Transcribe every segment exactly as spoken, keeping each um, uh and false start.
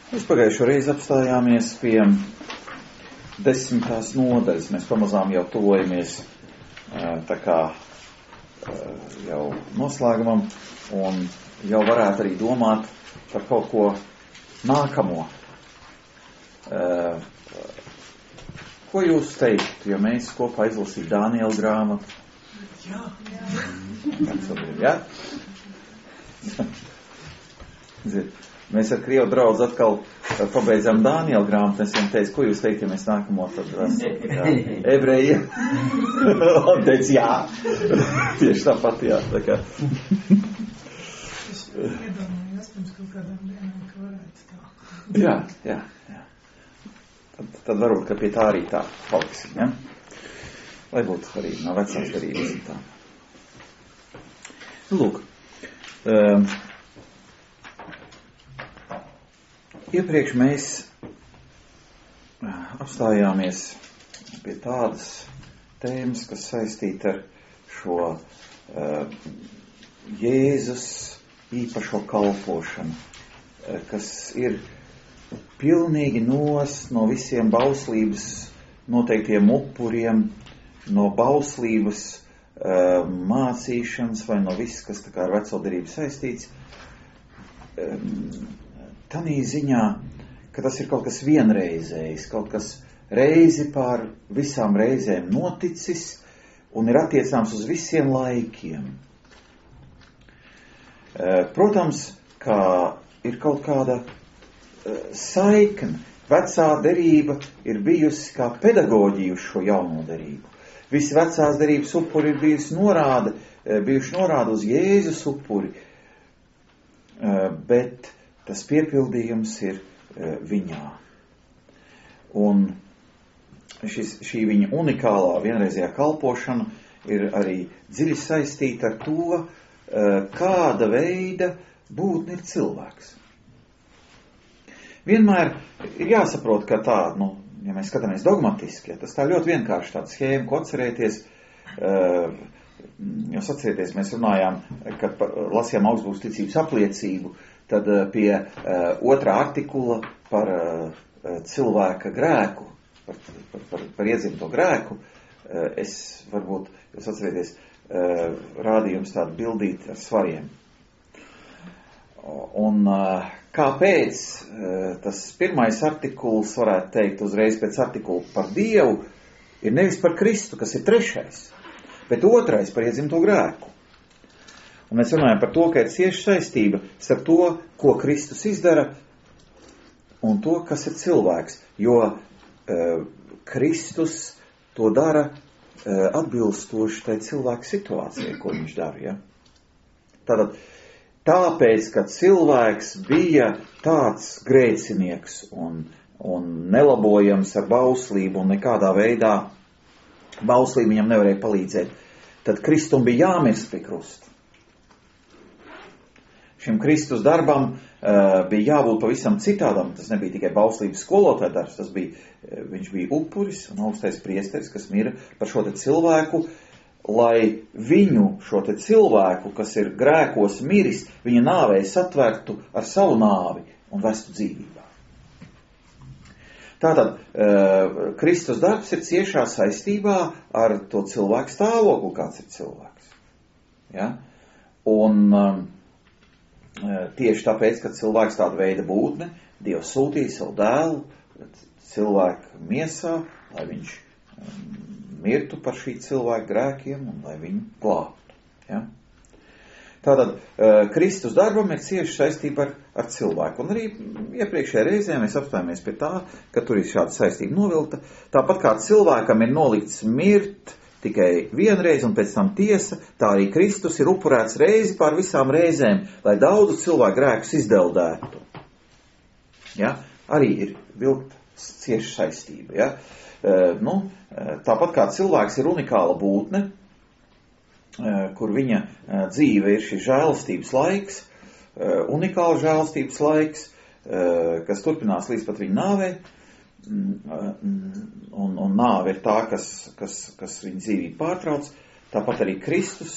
Mēs pagājušo reizi apstājāmies pie desmitās nodaļas. Mēs pamazām jau tuvojamies tā kā jau noslēgumam un jau varētu arī domāt par kaut ko nākamo. Ko jūs teiktu, ja mēs kopā izlasītu Dāniela grāmatu? Jā. Jā? Mēs ar Krievu draudz atkal pabeidzām Dāniela grāmatu. Es viņam teicu, ko jūs teikt, ja mēs nākamo tad esam ebreji? Un teicu, jā. Tieši tāpat, jā. Tā kā. Es iedomājos pirms kaut kādām dienām, ka varētu tā. Jā, jā, jā. Tad, tad varbūt, ka pie tā arī tā paliksim, ja? Lai būtu arī no vecās darības un tā. Lūk. Um, Iepriekš mēs apstājāmies pie tādas tēmas, kas saistīta ar šo uh, Jēzus īpašo kalpošanu, uh, kas ir pilnīgi nos no visiem bauslības noteiktiem upuriem, no bauslības uh, mācīšanas vai no viss, kas tā kā ar veco derību saistīts. Um, Tanī ziņā, ka tas ir kaut kas vienreizējs, kaut kas reizi pār visām reizēm noticis un ir attiecāms uz visiem laikiem. Protams, kā ir kaut kāda saikne. Vecā derība ir bijusi kā pedagoģija uz šo jauno derību. Visi vecās derības upuri ir bijusi norāde, bijuši norāde uz Jēzus upuri, bet tas piepildījums ir e, viņā. Un šis, šī viņa unikālā vienreizējā kalpošana ir arī dziļi saistīta ar to, e, kāda veida būtne ir cilvēks. Vienmēr ir jāsaprot, ka tā, nu, ja mēs skatāmies dogmatiski, ja, tas tā ļoti vienkārši tāda schēma, ko atcerēties, e, jūs atcerieties, mēs runājām, kad lasījām augstsburgas ticības apliecību, tad pie uh, otrā artikula par uh, cilvēka grēku, par, par, par, par iedzimto grēku, uh, es varbūt, jūs atcerieties, uh, rādīju jums tādu bildīti ar svariem. Un uh, kāpēc uh, tas pirmais artikuls, varētu teikt, uzreiz pēc artikula par Dievu, ir nevis par Kristu, kas ir trešais, bet otrais par iedzimto grēku. Un mēs runājam par to, ka ir cieša saistība starp to, ko Kristus izdara, un to, kas ir cilvēks. Jo e, Kristus to dara e, atbilstoši tai cilvēka situācijai, ko viņš dara. Ja? Tātad, tāpēc, ka cilvēks bija tāds grēcinieks un, un nelabojams ar bauslību un nekādā veidā bauslība viņam nevarēja palīdzēt, tad Kristum bija jāmirst pie krusta. Šim Kristus darbam uh, bija jābūt pavisam citādam. Tas nebija tikai bauslības skolotāja darbs, tas bija, uh, viņš bija upuris un augstais priesteris, kas mira par šo te cilvēku, lai viņu, šo te cilvēku, kas ir grēkos miris, viņa nāvei satvērtu ar savu nāvi un vestu dzīvībā. Tātad, uh, Kristus darbs ir ciešā saistībā ar to cilvēku stāvokli, kāds ir cilvēks. Ja? Un um, tieši tāpēc, ka cilvēks tāda veida būtne, Dievs sūtīja savu dēlu cilvēku miesā, lai viņš mirtu par šī cilvēka grēkiem un lai viņu glābtu. Ja? Tātad, Kristus darbam ir cieši saistība ar, ar cilvēku. Un arī iepriekšējā reizē mēs apstājāmies pie tā, ka tur ir šāda saistība novilkta. Tāpat kā cilvēkam ir nolikts mirt tikai vienreiz un pēc tam tiesa, tā arī Kristus ir upurēts reizi pār visām reizēm, lai daudzu cilvēku grēkus izdeldētu. Ja? Arī ir vilkta cieša saistība. Ja? E, nu, tāpat kā cilvēks ir unikāla būtne, e, kur viņa e, dzīve ir šis žēlastības laiks, e, unikāla žēlastības laiks, e, kas turpinās līdz pat viņa nāvei, un, un nāve ir tā, kas, kas, kas viņa dzīvību pārtrauc. Tāpat arī Kristus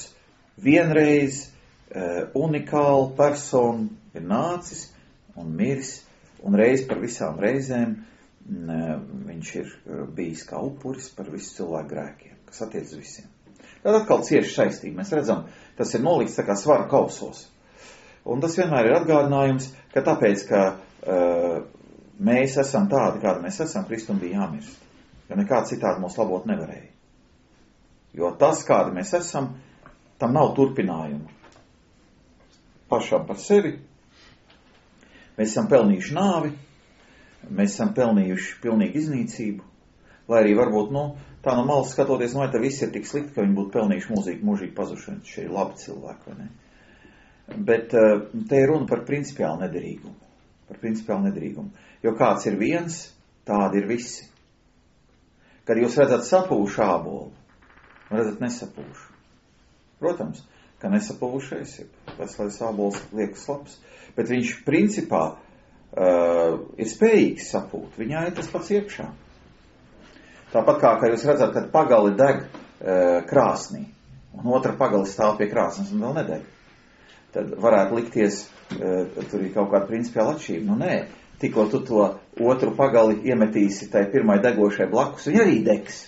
vienreiz uh, unikāla persona ir nācis un miris Un reiz par visām reizēm viņš ir bijis kā upuris par visu cilvēku grēkiem, kas attiec uz visiem. Tad atkal cieši saistība. Mēs redzam, tas ir nolikts tā kā svara kausos. Un tas vienmēr ir atgādinājums, ka tāpēc, ka uh, mēs esam tādi, kādi mēs esam, Kristum bija jāmirst. Jo nekā citādi mūs labot nevarēja. Jo tas, kādi mēs esam, tam nav turpinājumu. Pašam par sevi. Mēs esam pelnījuši nāvi, mēs esam pelnījuši pilnīgu iznīcību, lai arī varbūt, nu, tā no malas skatoties, nu, vai te viss ir tik slikti, ka viņi būtu pelnījuši mūžīgi, mūžīgi pazušanu. Šie ir labi cilvēki, vai ne? Bet te ir runa par principiālu nederīgumu. Par principiālu nederīgumu. Jo kāds ir viens, tādi ir visi. Kad jūs redzat sapūšu ābolu, redzat nesapūšu. Protams, ka nesapūšais ir veselais ābols liekas labs, bet viņš principā uh, ir spējīgs sapūt. Viņā ir tas pats iekšā. Tāpat kā, kā jūs redzat, kad pagali deg uh, krāsnī, un otra pagali stāv pie krāsnes un vēl nedeg. Tad varētu likties, uh, tur ir kaut kāda principiāla atšķirība. Nu nē, tikko tu to otru pagali iemetīsi tai pirmai degošai blakus, viņa arī degs.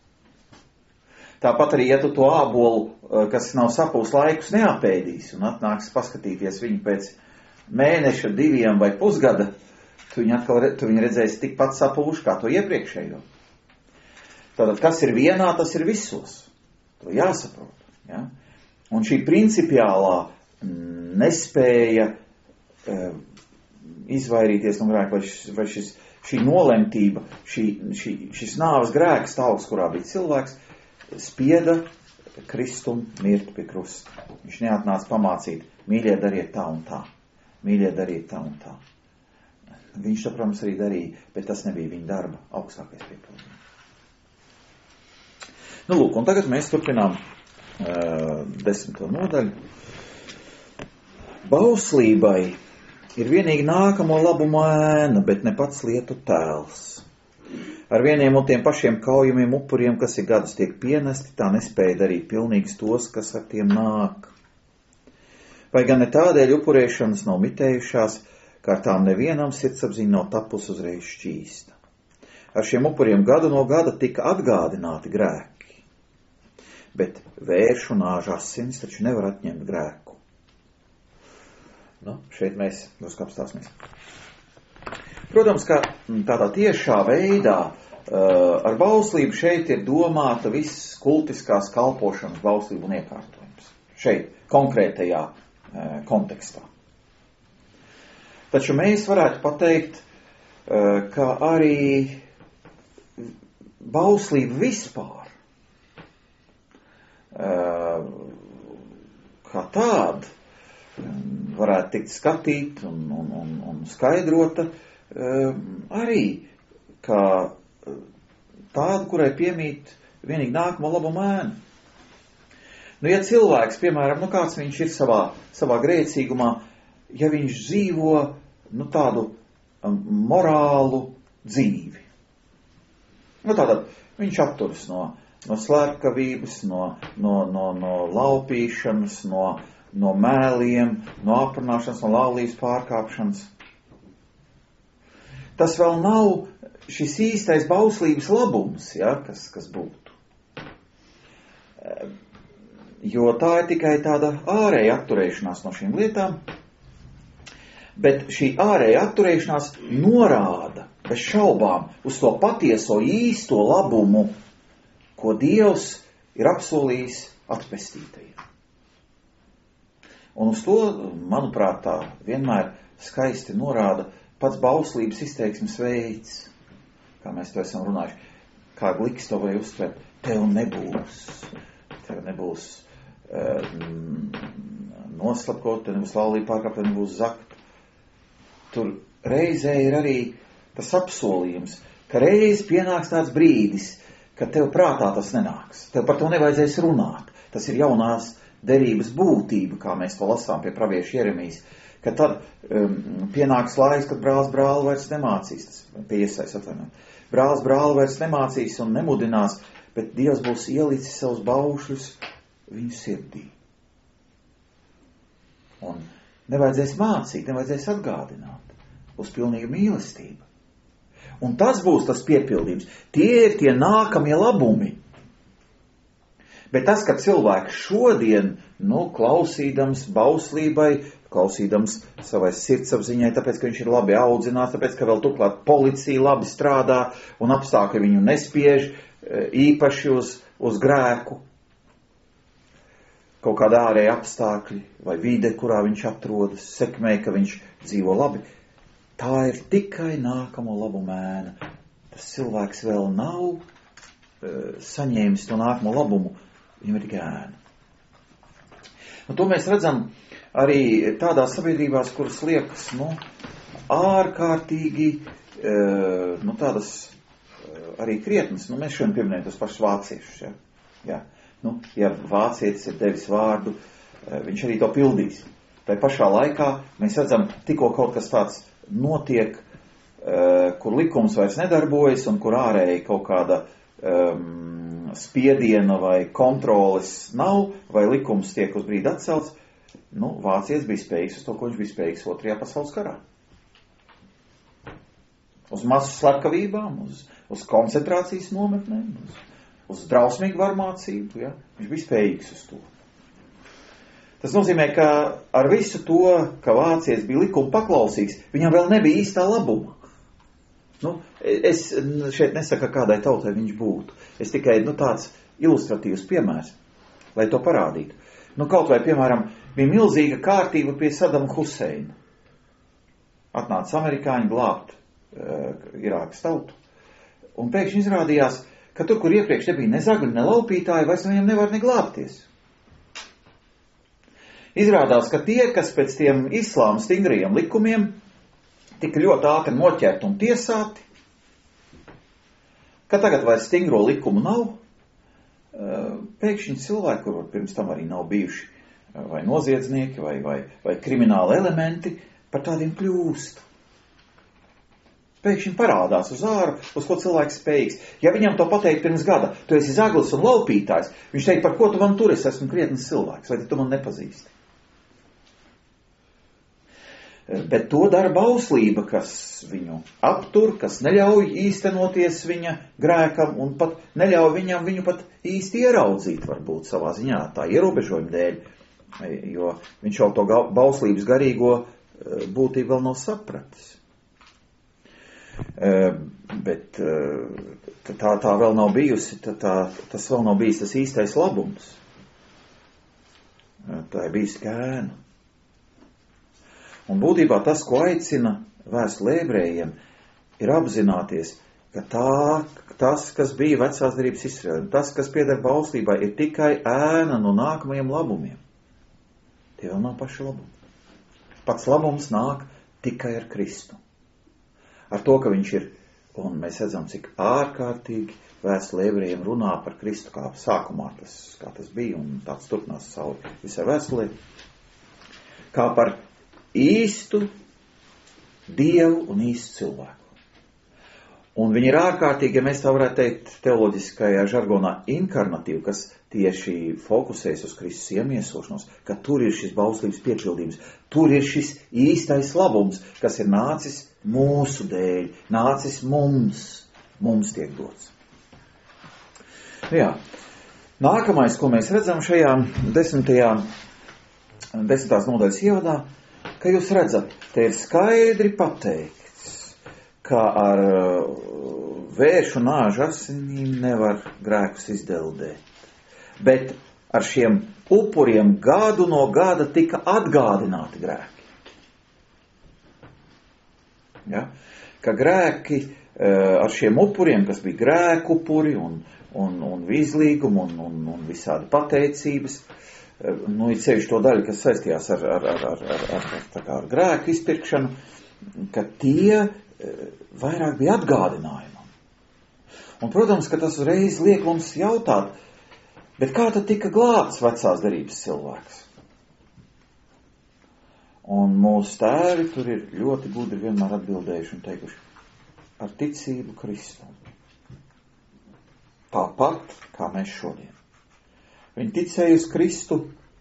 Tāpat arī, ja tu to ābolu, kas nav sapūs laikus, neapēdīs un atnāks paskatīties viņu pēc mēneša, diviem vai pusgada, tu viņu atkal tu viņu redzēsi tikpat sapūšu kā to iepriekšējo. Tātad, kas ir vienā, tas ir visos. To jāsaprot. Ja? Un šī principiālā nespēja e, izvairīties no grēka, vai, šis, vai šis, šī nolemtība, šī, šī, šis nāves grēks stāvs, kurā bija cilvēks, spieda Kristum mirt pie krusta. Viņš neatnāca pamācīt, mīļie, dariet tā un tā. Mīļie, dariet tā un tā. Viņš to, protams, arī darīja, bet tas nebija viņa darba augstākais piepildījums. Nu, lūk, un tagad mēs turpinām uh, desmito nodaļu. Bauslībai ir vienīgi nākamo labumu ēna, bet ne pats lietu tēls. Ar vieniem un tiem pašiem kaujamiem upuriem, kas ir gadus tiek pienesti, tā nespēja darīt pilnīgs tos, kas ar tiem nāk. Vai gan ne tādēļ upurēšanas nav mitējušās, kā ar tām nevienam sirdsapziņa nav tapus uzreiz šķīsta. Ar šiem upuriem gadu no gada tika atgādināti grēki, bet vēršu nāžu asins taču nevar atņemt grēku. Nu, šeit mēs drusku apstāsimies. Protams, ka tādā tiešā veidā ar bauslību šeit ir domāta viss kultiskās kalpošanas bauslību un iekārtojums. Šeit, konkrētajā kontekstā. Taču mēs varētu pateikt, ka arī bauslība vispār kā tāda varētu tikt skatīt un, un, un, un skaidrota arī kā tādu, kurai piemīt vienīgi nākamo labumu ēnu. Nu, ja cilvēks, piemēram, nu kāds viņš ir savā, savā grēcīgumā, ja viņš dzīvo, nu, tādu um, morālu dzīvi. Nu, tātad viņš atturas no, no slepkavības, no, no, no, no laupīšanas, no, no mēliem, no aprunāšanas, no laulības pārkāpšanas. Tas vēl nav šis īstais bauslības labums, ja, kas, kas būtu. Jo tā ir tikai tāda ārēja atturēšanās no šīm lietām, bet šī ārēja atturēšanās norāda bez šaubām uz to patieso īsto labumu, ko Dievs ir apsolījis atpestītajiem. Un uz to, manuprāt, tā vienmēr skaisti norāda pats bauslības izteiksmes veids, kā mēs to esam runājuši, kā Gliks to vai uztver, tev nebūs, tev nebūs um, noslapkot, tev nebūs laulība pārkāpt, tev nebūs zakt. Tur reizē ir arī tas apsolījums, ka reiz pienāks tāds brīdis, ka tev prātā tas nenāks, tev par to nevajadzēs runāt. Tas ir jaunās derības būtība, kā mēs to lasām pie pravieša Jeremijas, ka tad um, pienāks laiks, kad brālis brāli vairs nemācīs, tas pie Iesais atvainot. Brālis brāli vairs nemācīs un nemudinās, bet Dievs būs ielicis savus baušļus viņu sirdī. Un nevajadzēs mācīt, nevajadzēs atgādināt. uz pilnīgu mīlestību. Un tas būs tas piepildījums. Tie ir tie nākamie labumi. Bet tas, ka cilvēks šodien, nu, klausīdams bauslībai, klausīdams savai sirdsapziņai, tāpēc, ka viņš ir labi audzināts, tāpēc, ka vēl turklāt policija labi strādā un apstākļi viņu nespiež īpaši uz, uz grēku, kaut kādā ārēja apstākļi vai vide, kurā viņš atrodas, sekmē, ka viņš dzīvo labi. Tā ir tikai nākamo labu mēna. Tas cilvēks vēl nav e, saņēmis to nākamo labumu, viņam ir tikai ēna. Un to mēs redzam arī tādās sabiedrībās, kuras liekas, nu, ārkārtīgi, e, nu, tādas e, arī krietnas. Nu, mēs šodien pieminējam tos pašus vāciešus, ja? Jā. Nu, ja vācietis ir devis vārdu, e, viņš arī to pildīs. Tai pašā laikā mēs redzam, tikko kaut kas tāds notiek, uh, kur likums vairs nedarbojas un kur ārēji kaut kāda um, spiediena vai kontroles nav, vai likums tiek uz brīdi atcelts, nu, vācietis bija spējīgs uz to, ko viņš bija spējīgs otrajā pasaules karā. Uz masu slepkavībām, uz, uz koncentrācijas nometnēm, uz, uz drausmīgu varmācību, ja? Viņš bija spējīgs uz to. Tas nozīmē, ka ar visu to, ka vācietis bija likuma paklausīgs, viņam vēl nebija īstā labuma. Nu, es šeit nesaku, kādai tautai viņš būtu. Es tikai, nu, tāds ilustratīvs piemērs, lai to parādītu. Nu, kaut vai, piemēram, bija milzīga kārtība pie Sadama Huseina. Atnāca amerikāņi glābt uh, Irākas tautu. Un pēkšņi izrādījās, ka tur, kur iepriekš nebija ne zagļu, ne laupītāji, vairs viņam nevar neglābties. Izrādās, ka tie, kas pēc tiem islāma stingrajiem likumiem tika ļoti ātri noķerti un tiesāti, ka tagad vairs stingro likumu nav, pēkšņi cilvēki, kur pirms tam arī nav bijuši vai noziedznieki vai, vai, vai krimināli elementi, par tādiem kļūst. Pēkšņi parādās uz āru, uz ko cilvēks spējīgs. Ja viņam to pateikt pirms gada, tu esi zaglis un laupītājs, viņš teikt, par ko tu man tur, es esmu krietnes cilvēks, vai tu man nepazīsti. Bet to dara bauslība, kas viņu aptur, kas neļauj īstenoties viņa grēkam un pat neļauj viņam viņu pat īsti ieraudzīt, varbūt savā ziņā tā ierobežojuma dēļ, jo viņš jau to bauslības garīgo būtību vēl nav sapratis. Bet tā, tā vēl nav bijusi, tā, tā, tas vēl nav bijis tas īstais labums. Tā ir bijis kēna. Un būtībā tas, ko aicina vēstule ebrejiem, ir apzināties, ka tā, tas, kas bija vecās derības Izraēlim, tas, kas pieder bauslībai, ir tikai ēna no nākamajiem labumiem. Tie vēl nav paši labumi. Pats labums nāk tikai ar Kristu. Ar to, ka viņš ir, un mēs redzam, cik ārkārtīgi vēstule ebrejiem runā par Kristu, kā sākumā tas, kā tas bija, un tāds turpinās cauri visai vēstulē, kā par īstu Dievu un īstu cilvēku. Un viņi ir ārkārtīgi, ja mēs tā varētu teikt teoloģiskajā žargonā, inkarnatīvi, kas tieši fokusēs uz Kristus iemiesošanos, ka tur ir šis bauslības piepildījums, tur ir šis īstais labums, kas ir nācis mūsu dēļ, nācis mums, mums tiek dots. Jā. Nākamais, ko mēs redzam šajā desmitajā, desmitās nodaļas ievadā, ka jūs redzat, te ir skaidri pateikts, ka ar vēršu nāžu asinīm nevar grēkus izdeldēt. Bet ar šiem upuriem gadu no gada tika atgādināti grēki. Ja? Ka grēki ar šiem upuriem, kas bija grēku upuri un, un, un vīzlīgumi un, un, un visādi pateicības, nu, ir sevišķi to daļu, kas saistījās ar, ar, ar, ar, ar, ar, tā kā ar grēku izpirkšanu, ka tie vairāk bija atgādinājumam. Un, protams, ka tas uzreiz liek mums jautāt, bet kā tad tika glābts vecās derības cilvēks? Un mūsu tēvi tur ir ļoti gudri vienmēr atbildējuši un teikuši ar ticību Kristum. Tāpat, kā mēs šodien. Viņi ticēja uz Kristu,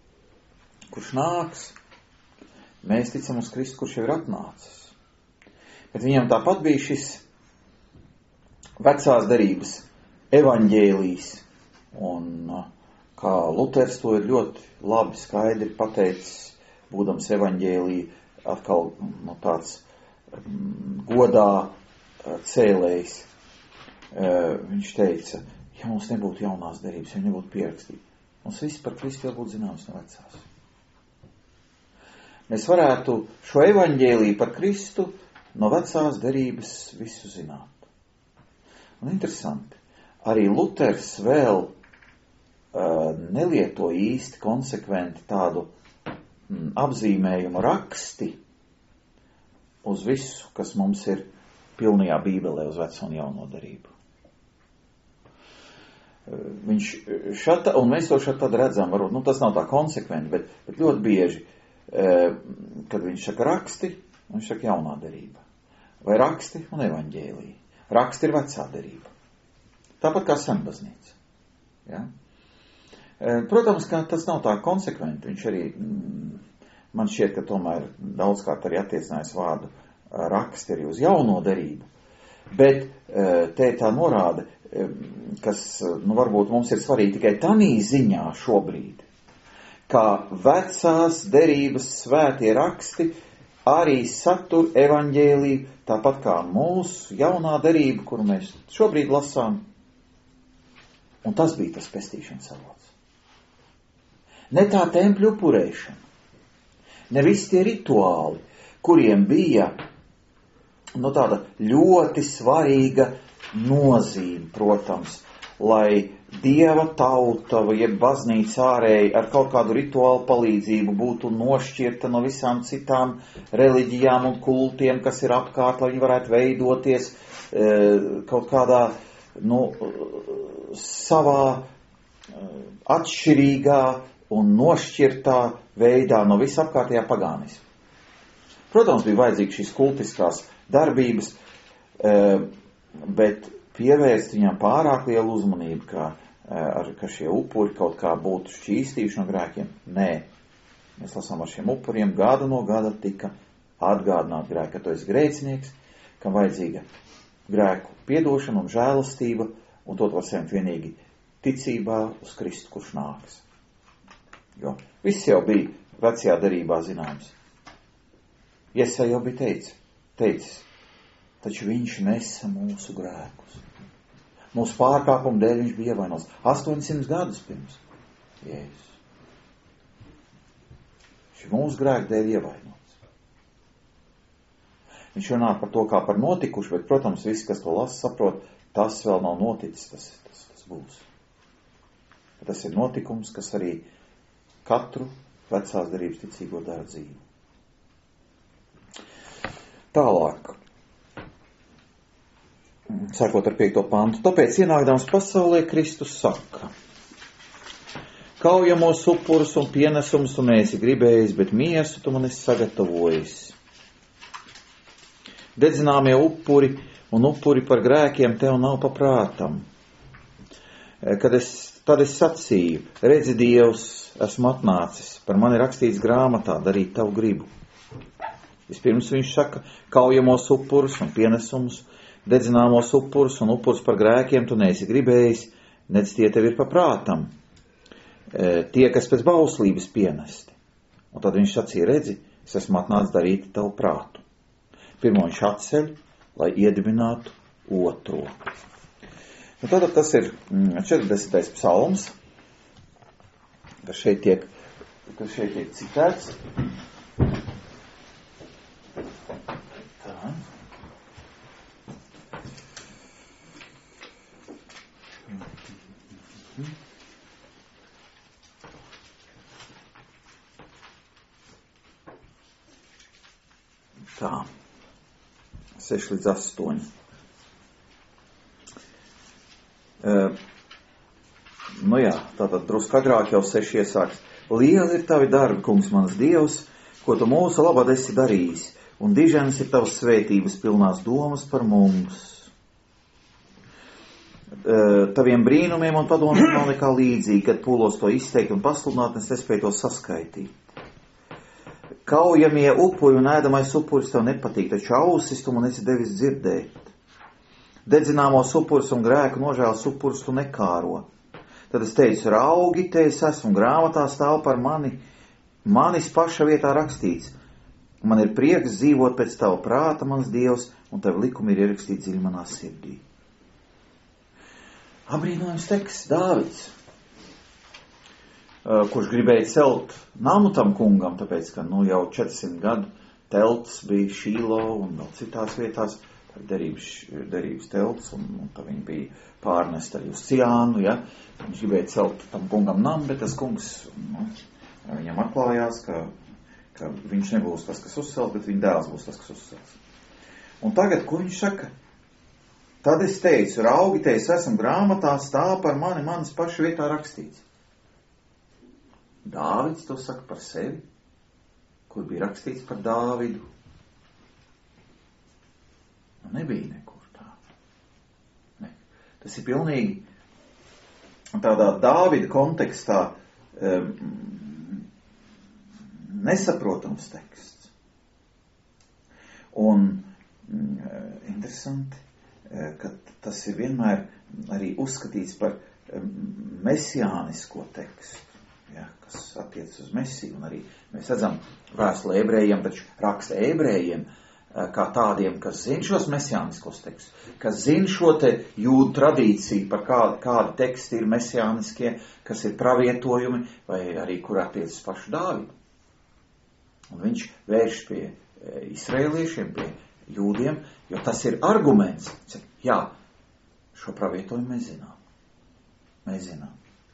kurš nāks. Mēs ticam uz Kristu, kurš jau ir atnācis. Bet viņam tāpat bija šis vecās derības evaņģēlijs. Un kā Luters to ir ļoti labi skaidri pateicis, būdams evaņģēlī atkal no tāds um, godā uh, cēlējs. Uh, viņš teica, ja mums nebūtu jaunās derības, ja nebūtu pierakstīti, mums viss par Kristu jau būtu zināms no vecās. Mēs varētu šo evaņģēliju par Kristu no vecās derības visu zināt. Un interesanti, arī Luters vēl uh, nelieto īsti konsekventi tādu mm, apzīmējumu raksti uz visu, kas mums ir pilnajā Bībelē uz veco un jauno derību. Viņš šata, un mēs to šat tad redzam, varbūt, nu tas nav tā konsekventi, bet, bet ļoti bieži, kad viņš saka raksti, viņš saka jaunā derība. Vai raksti un evaņģēlija. Raksti ir vecā derība. Tāpat kā senbaznīca. Ja? Protams, ka tas nav tā konsekventi. Viņš arī, man šķiet, ka tomēr daudzkārt arī attiecinājis vārdu raksti arī uz jauno derību. Bet te tā norāda, kas, nu, varbūt mums ir svarīgi tikai tanī ziņā šobrīd, kā vecās derības svētie raksti arī satur evaņģēliju, tāpat kā mūsu jaunā derība, kuru mēs šobrīd lasām. Un tas bija tas pestīšanas avots. Ne tā tempļu upurēšana, ne visi tie rituāli, kuriem bija, nu, tāda ļoti svarīga nozīme, protams, lai Dieva tauta, jeb baznīca ārēji ar kaut kādu rituālu palīdzību būtu nošķirta no visām citām reliģijām un kultiem, kas ir apkārt, lai viņi varētu veidoties e, kaut kādā, nu, savā atšķirīgā un nošķirtā veidā no visapkārtējā pagānisma. Protams, bija vajadzīgs šīs kultiskās darbības, e, bet pievērst viņam pārāk lielu uzmanību, ka, ar, ka šie upuri kaut kā būtu šķīstījuši no grēkiem. Nē, mēs lasām ar šiem upuriem gada no gada tika atgādināt grēku, ka tu esi grēcinieks, kam vajadzīga grēku piedošana un žēlastība, un to var saņemt vienīgi ticībā uz Kristu, kurš nāks. Jo viss jau bija vecajā derībā zināms. Jesaja jau bija teicis, teicis, taču viņš nesa mūsu grēkus. Mūsu pārkāpumu dēļ viņš bija ievainots. astoņsimt gadus pirms. Jēzus. Viņš mūsu grēku dēļ ievainots. Viņš runā par to kā par notikušu, bet, protams, visi, kas to lasa, saprot, tas vēl nav noticis, tas, tas, tas būs. Bet tas ir notikums, kas arī katru vecās derības ticīgo dara dzīvi. Tālāk. Sākot ar piekto pantu. Tāpēc ienākdams pasaulē Kristus saka: kaujamos upurus un pienesumus tu neesi gribējis, bet miesu tu man esi sagatavojis. Dedzināmie upuri un upuri par grēkiem tev nav paprātam. Kad es, tad es sacīju, redzi Dievs, esmu atnācis, par mani rakstīts grāmatā, darīt tavu gribu. Vispirms viņš saka, kaujamos upurus un pienesumus, dedzināmos upurus un upurus par grēkiem tu neesi gribējis, nedz tie tev ir paprātam. E, tie, kas pēc bauslības pienesti. Un tad viņš sacīja, redzi, es esmu atnācis darīt tavu prātu. Pirmo viņš atceļ, lai iedibinātu otro. Un tad tas ir četrdesmitais psalms, kas šeit tiek, kas šeit tiek citēts. Tā. Tā. seši līdz astoņi. Uh, nu jā, tātad drusku agrāk jau seši iesāks. Lieli ir tavi darbi, kungs, mans Dievs, ko tu mūsu labad esi darījis, un diženas ir tavas svētības pilnās domas par mums. Uh, taviem brīnumiem un padomiem nav nekā līdzīgi, kad pūlos to izteikt un pasludināt, es nespēju to saskaitīt. Kaujamie upuri un ēdamais upuris tev nepatīk, taču ausis tu man esi devis dzirdēt. Dedzināmos upurus un grēku nožēlas upurus tu nekāro. Tad es teicu, raugi, te es esmu, grāmatā stāv par mani, manis paša vietā rakstīts. Man ir prieks dzīvot pēc tava prāta, mans Dievs, un tavi likumi ir ierakstīti dziļi manā sirdī. Abrīnojams teksts, Dāvids, kurš gribēja celt namu tam kungam, tāpēc, ka nu jau četrsimt gadu telts bija Šīlo un vēl citās vietās, derības, derības telts, un, un tā viņi bija pārnest arī uz Ciānu, ja. Viņš gribēja celt tam kungam namu, bet tas kungs, nu, viņam atklājās, ka ka viņš nebūs tas, kas uzcels, bet viņa dēls būs tas, kas uzcels. Un tagad, ko viņš saka? Tad es teicu, raugi, te es esmu, grāmatā stāv par mani, manas paša vietā rakstīts. Dāvids to saka par sevi, kur bija rakstīts par Dāvidu. Nu, nebija nekur tā. Ne. Tas ir pilnīgi tādā Dāvida kontekstā um, nesaprotams teksts. Un mm, interesanti, ka tas ir vienmēr arī uzskatīts par mesiānisko tekstu, ja, kas attiec uz Mesiju. Un arī mēs redzam vēstuli ebrejiem, taču raksta ebrejiem kā tādiem, kas zina šos mesiāniskos tekstus, kas zina šo te jūdu tradīciju par kādu, kādu tekstu ir mesiāniskie, kas ir pravietojumi, vai arī kur attiecas pašu Dāvidu. Un viņš vērš pie izraēliešiem, pie jūdiem, jo tas ir arguments. Jā, šo pravietojumu mēs zinām. Mēs zinām.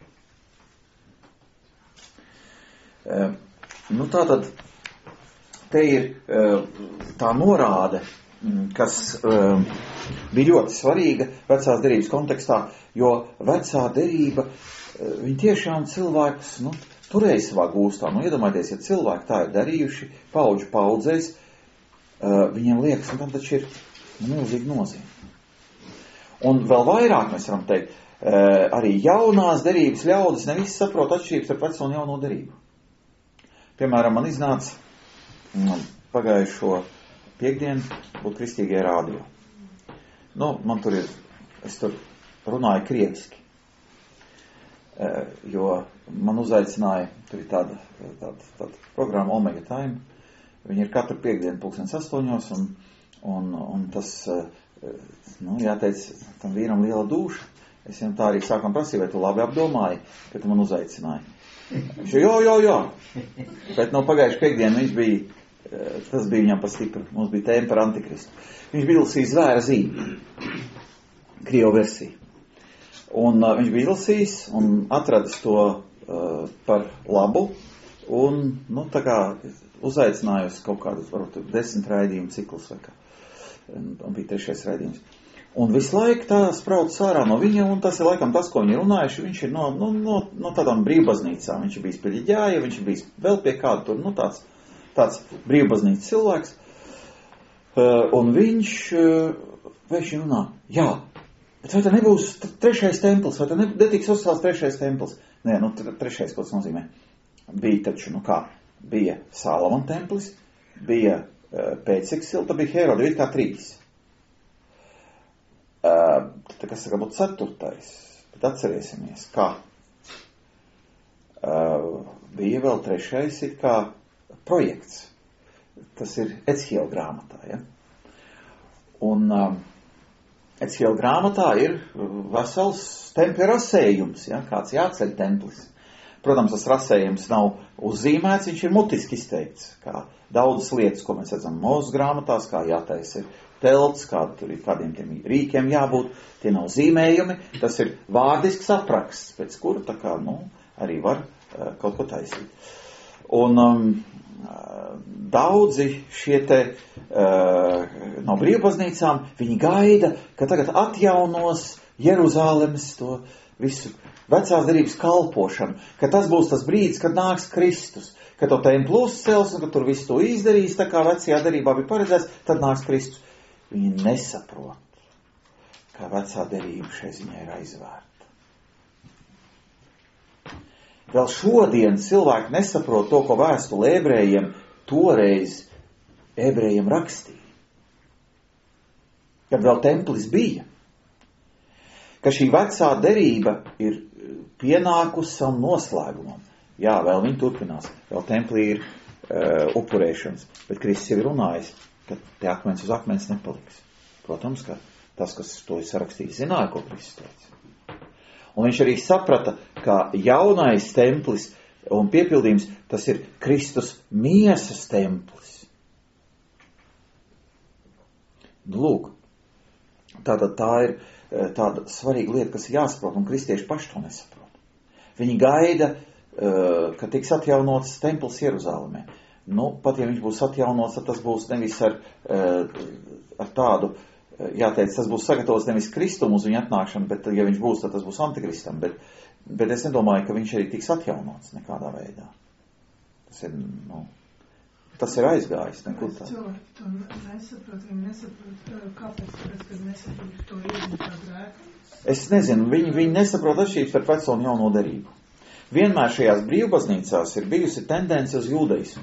E, nu tātad, te ir e, tā norāde, kas e, bija ļoti svarīga vecās derības kontekstā, jo vecā derība, e, viņi tiešām cilvēkus, nu, turēja savā gūstā. Nu, iedomājieties, ja cilvēki tā ir darījuši, paudžu paudzēs, uh, viņiem liekas, un tam taču ir milzīgi nozīme. Un vēl vairāk mēs varam teikt, uh, arī jaunās derības ļaudis nevis saprot atšķirības ar veco un jauno derību. Piemēram, man iznāca mm, pagājušo piekdienu būt kristīgajā rādio. Nu, man tur ir, es tur runāju krieviski. Uh, jo man uzaicināja, tur ir tāda, tāda, tāda programma Omega Time, viņi ir katru piekdienu pulkstens astoņos, un, un, un tas, nu, jāteic, tam vīram liela dūša. Es viņam tā arī sākam prasīt, vai tu labi apdomāji, ka tu man uzaicināji. Viņš jo, jo, jo. Bet no pagājuši piekdienu viņš bija, tas bija viņam pa stipru, mums bija tēma par Antikristu. Viņš bija lasījis Zvēra zīmi, Krievu versiju. Un uh, viņš bija lasījis un atradis to uh, par labu un, nu, tā kā uzaicinājusi kaut kādus, varbūt, desmit raidījumu ciklus vai kā. Un, un bija trešais raidījums. Un visu laiku tā sprauc sārā no viņa, un tas ir laikam tas, ko viņi runājuši. Viņš ir no, no, no, no tādām brīvbaznīcām. Viņš ir bijis pie Ļiģāja, viņš ir bijis vēl pie kāda tur, nu, tāds, tāds brīvbaznīcas cilvēks. Uh, un viņš, uh, viņš runā, jā, bet vai tā nebūs trešais templis, vai tā netiks uzcelts trešais templis? Nē, nu, trešais, ko tas nozīmē? Bija taču, nu kā, bija Salomona templis, bija uh, pēc eksilta, bija Herode, bija kā trīs. Uh, tā kas saka, būtu ceturtais, bet atcerēsimies, kā. Uh, bija vēl trešais, ir kā projekts. Tas ir Ecihiela grāmatā, ja? Un... Uh, Ecihiela grāmatā ir vesels tempļa rasējums, ja, kāds jāceļ templis. Protams, tas rasējums nav uzzīmēts, viņš ir mutiski izteikts, kā daudzas lietas, ko mēs redzam Mūzes grāmatās, kā jātaisa ir telts, kāda tur ir, kādiem tiem rīkiem jābūt, tie nav zīmējumi, tas ir vārdisks apraksts, pēc kura tā kā, nu, arī var uh, kaut ko taisīt. Un um, daudzi šie te uh, no brīvbaznīcām, viņi gaida, ka tagad atjaunos Jeruzālemes to visu vecās derības kalpošanu, ka tas būs tas brīdis, kad nāks Kristus, ka to templu uzcels un ka tur visu to izdarīs, tā kā vecajā derībā bija paredzēts, tad nāks Kristus. Viņi nesaprot, kā vecā derība šai ziņā ir aizvērta. Vēl šodien cilvēki nesaprot to, ko vēstule ebrejiem toreiz ebrejiem rakstīja, kad vēl templis bija, ka šī vecā derība ir pienākusi savam noslēgumam. Jā, vēl viņi turpinās, vēl templī ir uh, upurēšanas, bet Kristus jau ir runājis, ka te akmens uz akmens nepaliks. Protams, ka tas, kas to ir sarakstījis, zināja, ko Kristus teica. Un viņš arī saprata, ka jaunais templis un piepildījums, tas ir Kristus miesas templis. Lūk, tātad tā ir tāda svarīga lieta, kas ir jāsaprot, un kristieši paši to nesaprot. Viņi gaida, ka tiks atjaunots templis Jeruzālēmē. Nu, pat ja viņš būs atjaunots, tad tas būs nevis ar, ar tādu, jāteic, tas būs sagatavots nevis Kristum uz viņu atnākšanu, bet ja viņš būs, tad tas būs antikristam. Bet, bet es nedomāju, ka viņš arī tiks atjaunots nekādā veidā. Tas ir, nu, tas ir aizgājis. Nekur tā. Cilvēki to nesaprot, viņi nesaprot, kāpēc, tāpēc, kad nesaprot to iedzimtā grēku? Es nezinu, viņi, viņi nesaprot atšķirības par veco un jauno derību. Vienmēr šajās brīvbaznīcās ir bijusi tendence uz judaismu,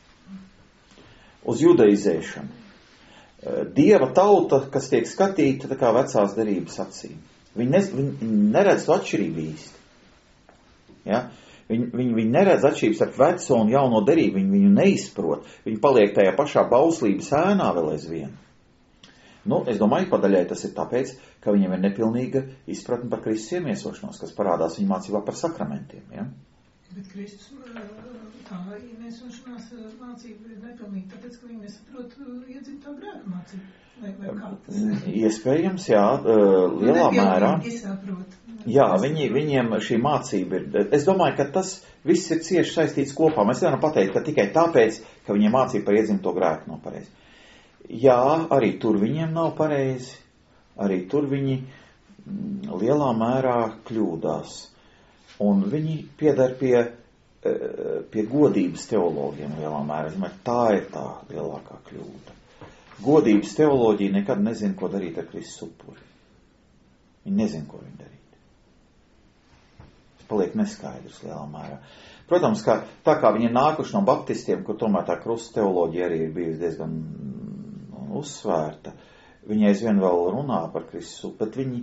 uz judaizēšanu. Dieva tauta, kas tiek skatīta tā kā vecās derības acīm. Viņi, ne, viņi neredz to atšķirību īsti. Ja? Viņi, viņi, viņi neredz atšķirības ar veco un jauno derību, viņi viņu neizprot. Viņi paliek tajā pašā bauslības ēnā vēl aizvien. Nu, es domāju, padaļai tas ir tāpēc, ka viņiem ir nepilnīga izpratne par Kristus iemiesošanos, kas parādās viņa mācībā par sakramentiem. Ja? Bet Kristus tā iemiesošanās mācība ir nepilnīga, tāpēc, ka viņi nesaprot iedzimtā grēka mācību. Vai, vai kā tas ir? Iespējams, jā, lielā mērā. Jā, viņi, viņiem šī mācība ir. Es domāju, ka tas viss ir cieši saistīts kopā. Mēs nevaram pateikt, ka tikai tāpēc, ka viņiem mācība par iedzimto grēku nav pareizi. Jā, arī tur viņiem nav pareizi, arī tur viņi lielā mērā kļūdās. Un viņi piedar pie, pie godības teoloģiem lielā mērā. Es domāju, tā ir tā lielākā kļūda. Godības teoloģija nekad nezina, ko darīt ar Kristus upuri. Viņi nezina, ko viņi darīt. Tas paliek neskaidrs lielā mērā. Protams, ka tā kā viņi ir nākuši no baptistiem, kur tomēr tā krusta teoloģija arī ir bijusi diezgan uzsvērta, viņi aizvien vēl runā par Kristu, bet viņi,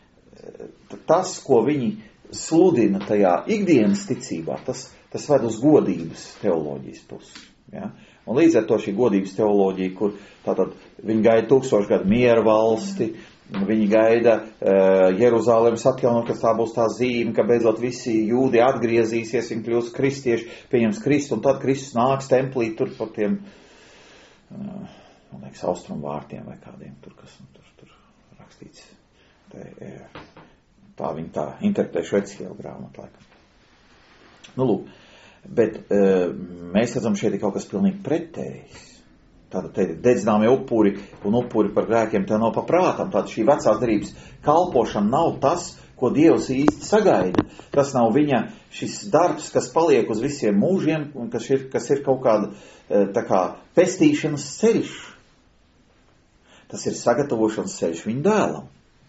tas, ko viņi sludina tajā ikdienas ticībā, tas, tas ved uz godības teoloģijas pusi. Ja? Un līdz ar to šī godības teoloģija, kur tātad viņi gaida tūkstošu gadu miera valsti, viņi gaida uh, Jeruzālēmas atjaunot, kas tā būs tā zīme, ka beidzot visi jūdi atgriezīsies, viņi kļūs kristieši, pieņems Kristu, un tad Kristus nāks templī tur par tiem uh, man liekas, austrumu vārtiem vai kādiem tur, kas tur, tur rakstīts. Tā, tā viņi tā interpretē Šveciela grāmatu laikam. Nu, lūk, bet mēs redzam šeit ir kaut kas pilnīgi pretējs. Tātad te ir dedzināmie upuri un upuri par grēkiem, tā nav paprātam. Tātad šī vecās derības kalpošana nav tas, ko Dievs īsti sagaida. Tas nav viņa šis darbs, kas paliek uz visiem mūžiem un kas ir, kas ir kaut kāda tā kā pestīšanas ceļš. Tas ir sagatavošanas ceļš viņa dēlam.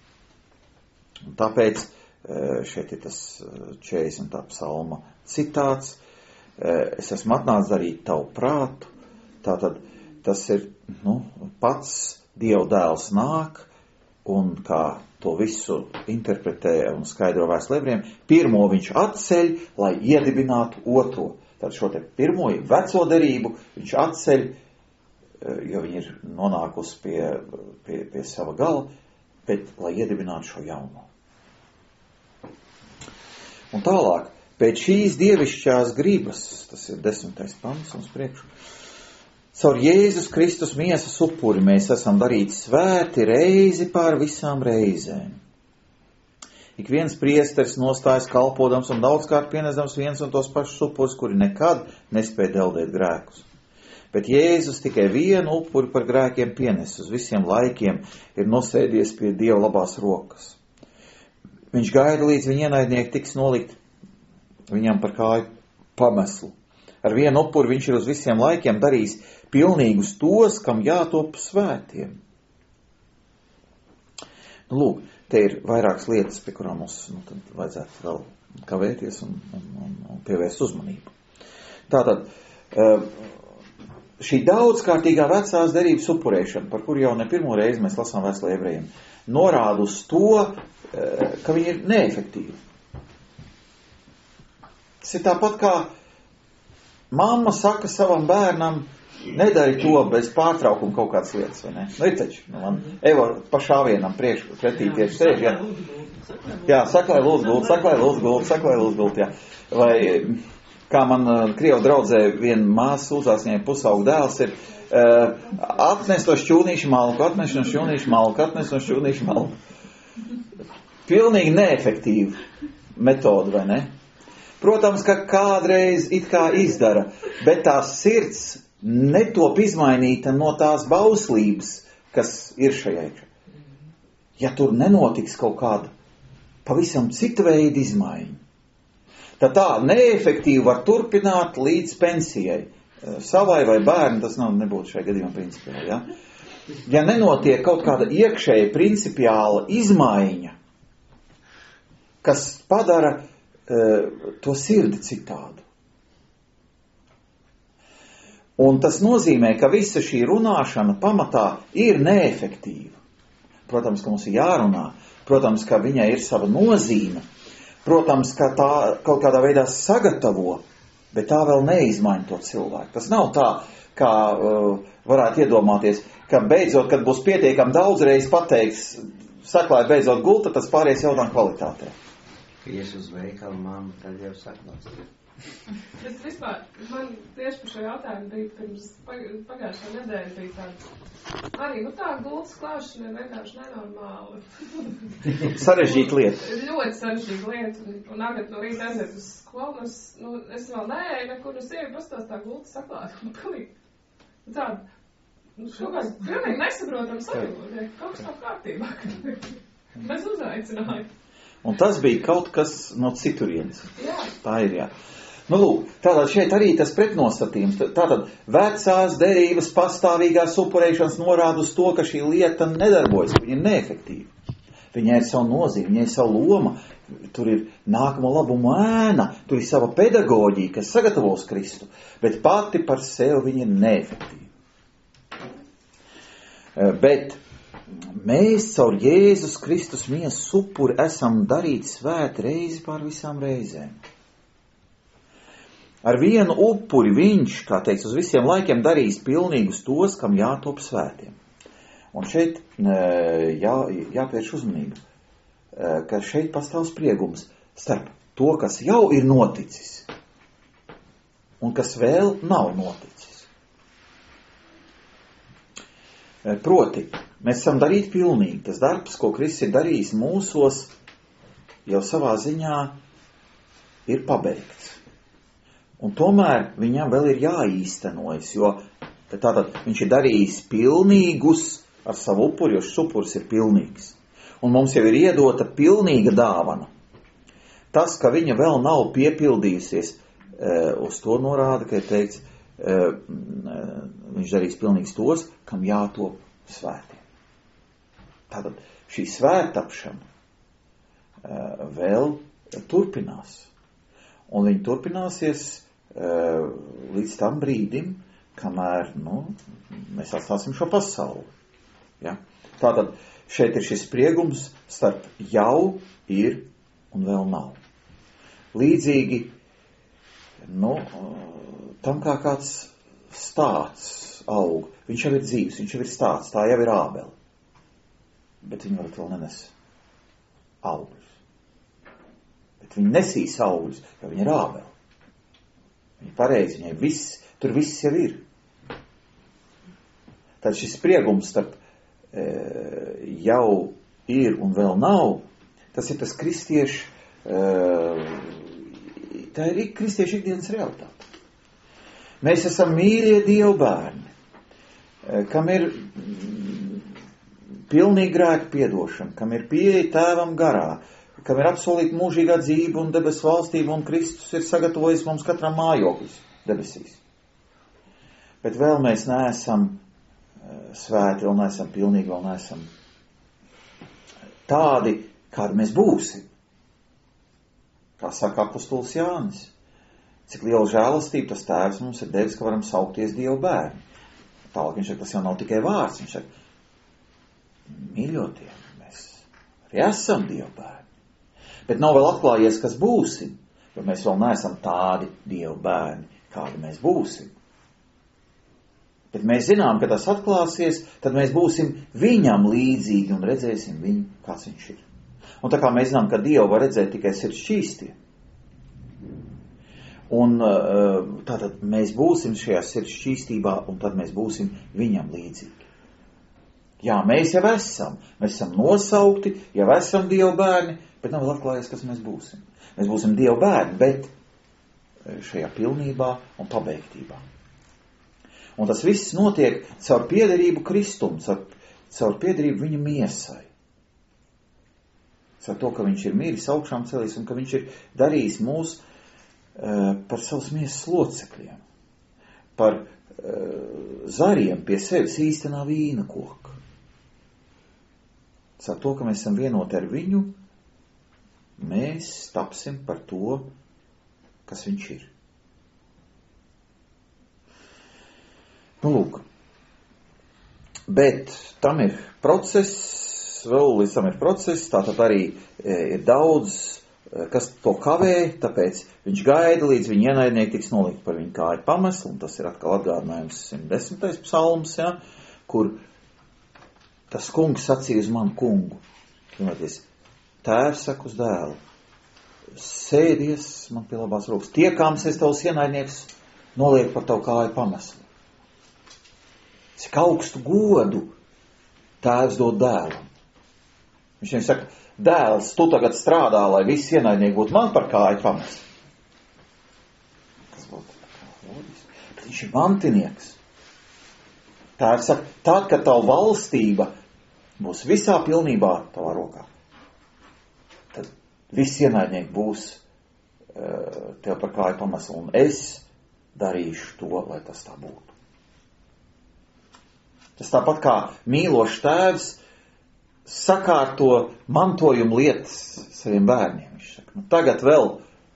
Un tāpēc šeit ir tas četrdesmitā psalma citāts. Es esmu atnācis darīt tavu prātu. Tātad tas ir, nu, pats Dieva dēls nāk un kā to visu interpretē un skaidro vēstulē ebrejiem, pirmo viņš atceļ, lai iedibinātu otro. Tātad šo te pirmo veco derību viņš atceļ, jo viņi ir nonākusi pie, pie, pie sava gala, bet lai iedibinātu šo jauno. Un tālāk, pēc šīs dievišķās gribas, tas ir desmitais pants un priekšu, caur Jēzus Kristus miesas upuri mēs esam darīti svēti reizi pār visām reizēm. Ik viens priesteris nostājas kalpodams un daudzkārt pienesdams viens un tos pašus upurus, kuri nekad nespēja deldēt grēkus. Bet Jēzus tikai vienu upuri par grēkiem pienes uz visiem laikiem, ir nosēdies pie Dieva labās rokas. Viņš gaida, līdz viņa ienaidnieki tiks nolikt viņam par kāju pameslu. Ar vienu upuri viņš ir uz visiem laikiem darījis pilnīgus tos, kam jātop svētiem. Nu, lūk, te ir vairākas lietas, pie kurām mums nu, vajadzētu vēl kavēties un, un, un, un pievērst uzmanību. Tātad, uh, šī daudzkārtīgā vecās derības upurēšana, par kuru jau ne pirmo reizi mēs lasām vēstulē ebrejiem, norāda uz to, ka viņi ir neefektīvi. Tas ir tāpat kā mamma saka savam bērnam, nedari to bez pārtraukuma kaut kādas lietas, vai ne? Nu, ir taču, nu, man Eva pa šāvienam priekš, pretī tieši sēž, jā. Jā, saklai lūdzu gultu, saklai lūdzu gultu, saklai lūdzu gultu, jā. Vai, kā man Krievu draudzē viena māsa sūdzās, viņai pusaugu dēls ir, uh, atnes to šķūnīšu malku, atnes no šķūnīšu malku, atnes no šķūnīšu malku. Pilnīgi neefektīva metoda, vai ne? Protams, ka kādreiz it kā izdara, bet tā sirds netop izmainīta no tās bauslības, kas ir šajā iekšā. Ja tur nenotiks kaut kāda pavisam cita veida izmaiņa, tad tā neefektīvi var turpināt līdz pensijai. Savai vai bērnu tas nav, nebūtu šajā gadījumā principiāli. Ja? Ja nenotiek kaut kāda iekšēja principiāla izmaiņa, kas padara uh, to sirdi citādu. Un tas nozīmē, ka visa šī runāšana pamatā ir neefektīva. Protams, ka mums ir jārunā, protams, ka viņai ir sava nozīme, protams, ka tā kaut kādā veidā sagatavo, bet tā vēl neizmaina to cilvēku. Tas nav tā, kā uh, varētu iedomāties, ka beidzot, kad būs pietiekami daudzreiz pateiks, saklāja beidzot gulta, tas pāries jaunā kvalitātē. Ies uz veikalu, mamma, tad jau saklās. Bet vispār, man tieši par šo jautājumu bija pirms pagājušā nedēļa bija tāda, arī, nu tā gultas klāšana ir vienkārši nenormāli. Sarežģīta lieta. Ļoti sarežģīta lieta, un, un agad no rīta aiziet uz skolu, un es, nu, es vēl neēju nekur, un sievi pastāst tā gultas saklāt, un pilnīgi, tāda, nu, kaut kāds pilnīgi nesaprotam sajūta, kaut kas nav kārtībā, kad mēs uzaicinājām. Un tas bija kaut kas no citurienes. Jā. Tā ir, jā. Nu, lūk, tātad šeit arī tas pretnostatījums. Tātad vecās derības pastāvīgās upurēšanas norāda uz to, ka šī lieta nedarbojas, viņa ir neefektīva. Viņai ir savu nozīme, viņai ir savu loma, tur ir nākamo labumu ēna, tur ir sava pedagoģija, kas sagatavos Kristu, bet pati par sevi viņa ir neefektīva. Bet mēs caur Jēzus Kristus miesas upuri esam darīti svēti reizi pār visām reizēm. Ar vienu upuri viņš, kā teiks, uz visiem laikiem darīs pilnīgus tos, kam jātop svētiem. Un šeit jā, jāpievērš uzmanību, ka šeit pastāv spriegums starp to, kas jau ir noticis un kas vēl nav noticis. Proti, mēs esam darīti pilnīgi. Tas darbs, ko Kristus ir darījis mūsos, jau savā ziņā ir pabeigts. Un tomēr viņam vēl ir jāīstenojas, jo tātad viņš ir darījis pilnīgus ar savu upuri, jo šis upuris ir pilnīgs. Un mums jau ir iedota pilnīga dāvana. Tas, ka viņa vēl nav piepildījusies, uz to norāda, ka ir teikts, viņš darīs pilnīgs tos, kam jātop svētiem. Tātad šī svētapšana vēl turpinās. Un viņa turpināsies līdz tam brīdim, kamēr, nu, mēs atstāsim šo pasauli. Ja? Tātad šeit ir šis spriegums starp jau ir un vēl nav. Līdzīgi, nu, tam kā kāds stāts aug. Viņš jau ir dzīves, viņš jau ir stāts, tā jau ir ābele. Bet viņi vēl nenes augļus. Bet viņi nesīs augļus, jo viņi ir ābele. Viņi pareizi, viņai viss, tur viss jau ir. Tad šis spriegums starp e, jau ir un vēl nav, tas ir tas kristiešu, e, tā ir kristiešu ikdienas realitāte. Mēs esam mīļie Dievu bērni, e, kam ir pilnīgi grēka piedošana, kam ir pieeja tēvam garā, kam ir absolūti mūžīgā dzīve un debesu valstība, un Kristus ir sagatavojis mums katram mājoklis debesīs. Bet vēl mēs neesam svēti, vēl neesam pilnīgi, vēl neesam tādi, kādi mēs būsim. Kā saka apostols Jānis, Cik liela žēlastība tas tēvs mums ir devis, ka varam saukties Dievu bērni. Tālāk viņš saka, tas jau nav tikai vārds. Viņš saka, mīļotie, mēs arī esam Dievu bērni. Bet nav vēl atklājies, kas būsim, jo mēs vēl neesam tādi Dievu bērni, kādi mēs būsim. Bet mēs zinām, ka tas atklāsies, tad mēs būsim viņam līdzīgi un redzēsim viņu, kāds viņš ir. Un tā kā mēs zinām, ka Dievu var redzēt tikai sirds šķīstie. Un tātad mēs būsim šajā sirds šķīstībā, un tad mēs būsim viņam līdzīgi. Jā, mēs jau esam. Mēs esam nosaukti, jau esam Dievu bērni, bet nav vēl atklājies, kas mēs būsim. Mēs būsim Dievu bērni, bet šajā pilnībā un pabeigtībā. Un tas viss notiek caur piederību Kristum, caur, caur piederību viņa miesai. Caur to, ka viņš ir miris augšām celies un ka viņš ir darījis mūs uh, par savas miesas locekļiem, par uh, zariem pie sevis īstenā vīna koka. Caur to, ka mēs esam vienoti ar viņu, mēs tapsim par to, kas viņš ir. Nu, lūk. Bet tam ir process, vēl līdz tam ir process, tātad arī e, ir daudz, e, kas to kavē, tāpēc viņš gaida, līdz viņa ienaidnieki tiks nolikt par viņu kāju pameslu, un tas ir atkal atgādinājums simt desmitais psalms, ja, kur tas kungs sacīja uz manu kungu. Vienāties, tēvs saka uz dēlu, sēdies man pie labās rokas, tiekāms es tavs ienaidnieks noliek par tavu kāju pameslu. Cik augstu godu tēvs dod dēlam. Viņš viņam saka, dēls, tu tagad strādā, lai visi ienaidnieki būtu man par kāju pamest. Tas būtu loģiski. Bet viņš ir mantinieks. Tēvs saka, tad, kad tavu valstība būs visā pilnībā tavā rokā, tad visi ienaidnieki būs uh, tev par kāju pamest, un es darīšu to, lai tas tā būtu. Tas tāpat kā mīlošs tēvs sakārto mantojumu lietas saviem bērniem. Viņš saka, nu tagad vēl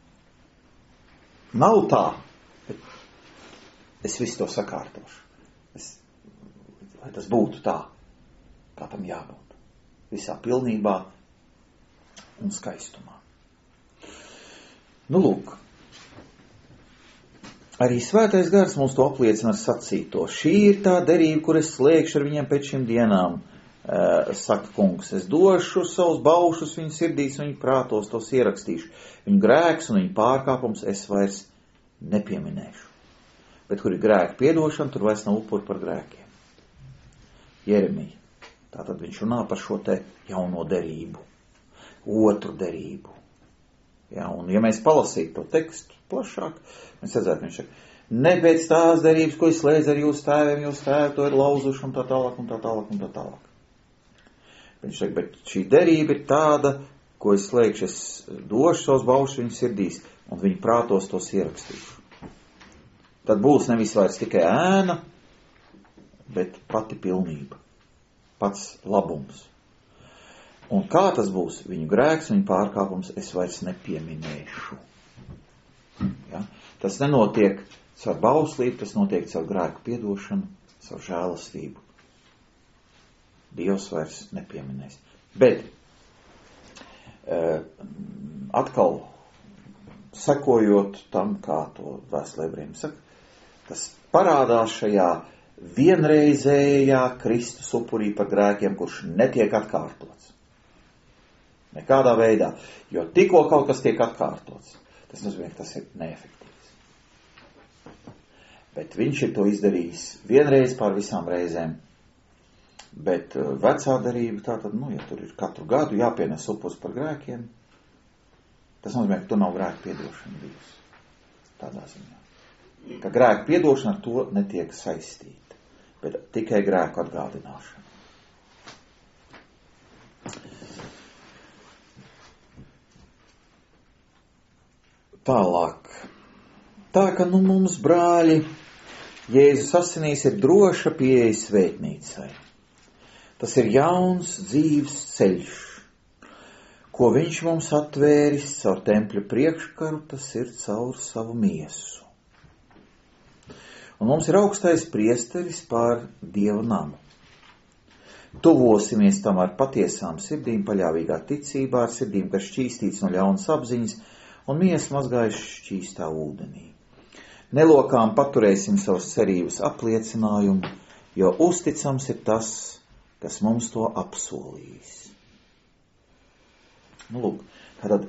nav tā, bet es visu to sakārtošu. Es, lai tas būtu tā, kā tam jābūt. Visā pilnībā un skaistumā. Nu, lūk. Arī svētais gars mums to apliecina ar sacīto. Šī ir tā derība, kur es slēgšu ar viņiem pēc šīm dienām, uh, saka kungs. Es došu savus baušus viņu sirdīs un viņu prātos, tos ierakstīšu. Viņu grēks un viņu pārkāpums es vairs nepieminēšu. Bet kur ir grēka piedošana, tur vairs nav upuri par grēkiem. Jeremija. Tātad viņš runā par šo te jauno derību. Otru derību. Ja, un ja mēs palasītu to tekstu plašāk, mēs redzētu, viņš saka, ne pēc tās derības, ko es slēdzu ar jūsu tēviem, jūsu tēvi to ir lauzuši un tā tālāk un tā tālāk un tā tālāk. Viņš saka, bet šī derība ir tāda, ko es slēgšu, es došu savus baušus viņu sirdīs un viņu prātos tos ierakstīšu. Tad būs nevis vairs tikai ēna, bet pati pilnība, pats labums. Un kā tas būs? Viņu grēks, viņu pārkāpums es vairs nepieminēšu. Ja? Tas nenotiek caur bauslību, tas notiek caur grēku piedošanu, caur žēlastību. Dievs vairs nepieminēs. Bet uh, atkal sekojot tam, kā to vēstulē Ebrejiem saka, tas parādās šajā vienreizējā Kristus upurī par grēkiem, kurš netiek atkārtots. Nekādā veidā, jo tikko kaut kas tiek atkārtots, tas nozīmē, ka tas ir neefektīvs. Bet viņš ir to izdarījis vienreiz pār visām reizēm, bet vecā darība, tātad, nu, ja tur ir katru gadu jāpienes upurs par grēkiem, tas nozīmē, ka tur nav grēka piedošana bijis. Tādā ziņā. Ka grēka piedošana ar to netiek saistīta, bet tikai grēku atgādināšana. Tālāk. Tā, ka nu mums, brāļi, Jēzus asinīs ir droša pieeja svētnīcai. Tas ir jauns dzīves ceļš, ko viņš mums atvēris caur tempļa priekškaru, tas ir caur savu miesu. Un mums ir augstais priesteris pār Dieva namu. Tuvosimies tam ar patiesām sirdīm, paļāvīgā ticībā, ar sirdīm, kas šķīstīts no ļaunas apziņas un miesu mazgājuši šķīstā ūdenī. Nelokām paturēsim savas cerības apliecinājumu, jo uzticams ir tas, kas mums to apsolījis. Nu, lūk, tātad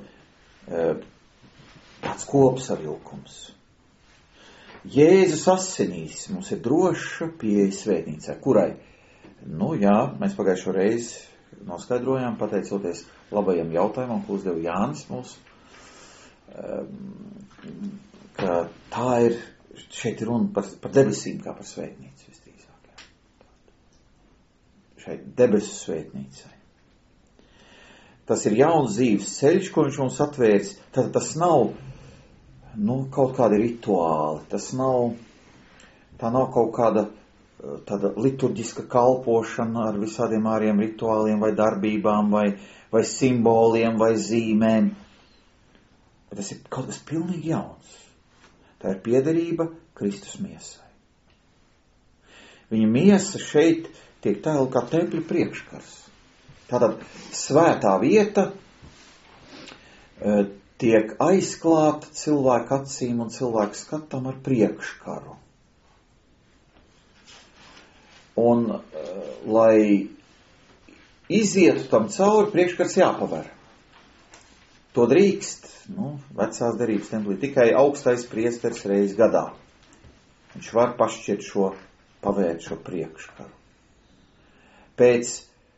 tāds kopsavilkums. Jēzus asinīs mums ir droša pieeja svētnīcai, kurai, nu jā, mēs pagājušo reizi noskaidrojām, pateicoties labajam jautājumam, ko uzdeva Jānis mums, ka tā ir, šeit ir runa par, par debesīm kā par svētnīcu visdrīzāk. Šeit debesu svētnīcai. Tas ir jauns dzīves ceļš, ko viņš mums atvērs. Tad tas nav, nu, kaut kādi rituāli. Tas nav, tā nav kaut kāda tāda liturģiska kalpošana ar visādiem āriem rituāliem vai darbībām vai, vai simboliem vai zīmēm. Tas ir kaut kas pilnīgi jauns. Tā ir piederība Kristus miesai. Viņa miesa šeit tiek tēlu kā tempļa priekškars. Tātad svētā vieta e, tiek aizklāta cilvēku acīm un cilvēku skatam ar priekškaru. Un, e, lai izietu tam cauri, priekškars jāpaver. To drīkst, nu, vecās derības templī, tikai augstais priesteris reiz gadā. Viņš var pašķirt šo, pavērt šo priekškaru. Pēc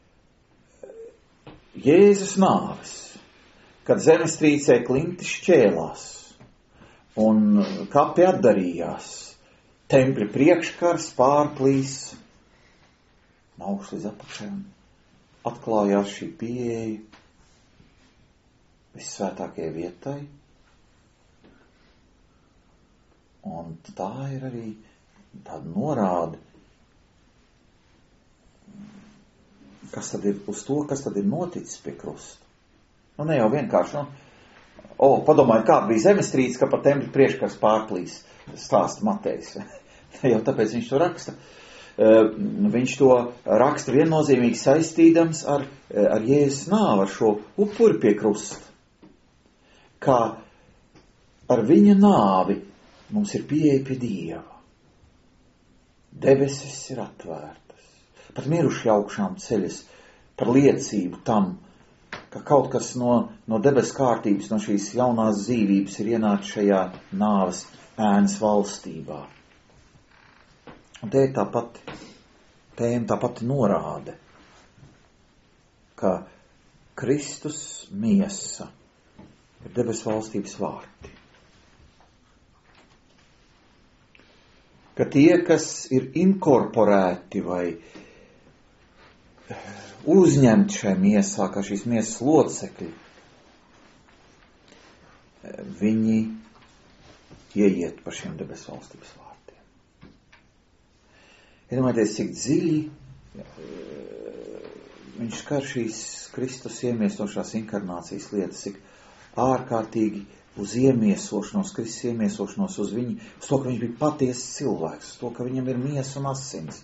Jēzus nāves, kad zemestrīcē klinti šķēlās un kapi atdarījās, tempļa priekškars pārplīs no augšas līdz apakšai, atklājās šī pieeja vissvētākajai vietai, un tā ir arī tāda norāde, kas tad ir uz to, kas tad ir noticis pie krusta. Nu, ne jau vienkārši, nu, o, padomājiet, kāda bija zemestrīce, ka par tempļa priekškars pārplīs, stāsta Matejs. Jau tāpēc viņš to raksta. Viņš to raksta viennozīmīgi saistīdams ar, ar Jēzus nāvi, ar šo upuri pie krusta. Kā ar viņa nāvi mums ir pieeja pie Dieva. Debesis ir atvērtas. Pat miruši augšām ceļas par liecību tam, ka kaut kas no, no debes kārtības, no šīs jaunās dzīvības ir ienācis šajā nāves ēnas valstībā. Un te ir tā pati tēma, tā pati norāde, ka Kristus miesa ir debes valstības vārti. Ka tie, kas ir inkorporēti vai uzņemt šai miesā, kā šīs miesas locekļi, viņi ieiet pa šiem debes valstības vārtiem. Iedomājieties, cik dziļi viņš skar šīs Kristus iemiesošās inkarnācijas lietas, cik ārkārtīgi uz iemiesošanos, Kristus iemiesošanos uz viņu, uz to, ka viņš bija patiesas cilvēks, uz to, ka viņam ir miesa un asins,